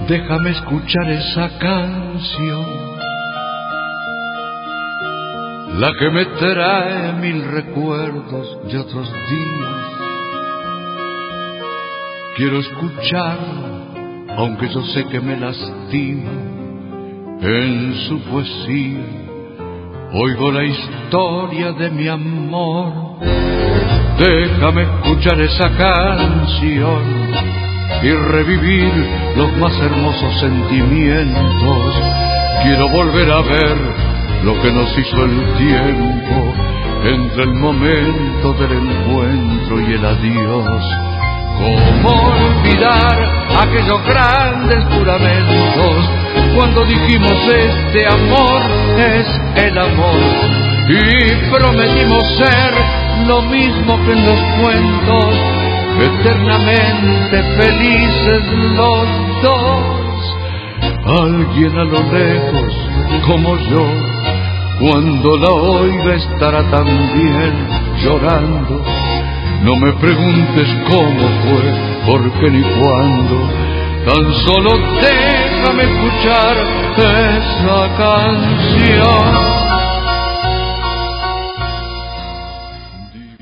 Déjame escuchar esa canción, la que me trae mil recuerdos de otros días. Quiero escucharla, aunque yo sé que me lastima. En su poesía oigo la historia de mi amor. Déjame escuchar esa canción y revivir los más hermosos sentimientos. Quiero volver a ver lo que nos hizo el tiempo entre el momento del encuentro y el adiós. ¿Cómo olvidar aquellos grandes juramentos cuando dijimos este amor es el amor? Y prometimos ser lo mismo que en los cuentos, eternamente felices los dos. Alguien a lo lejos como yo, cuando la oiga estará también llorando. No me preguntes cómo fue, por qué ni cuándo, tan solo déjame escuchar esa canción.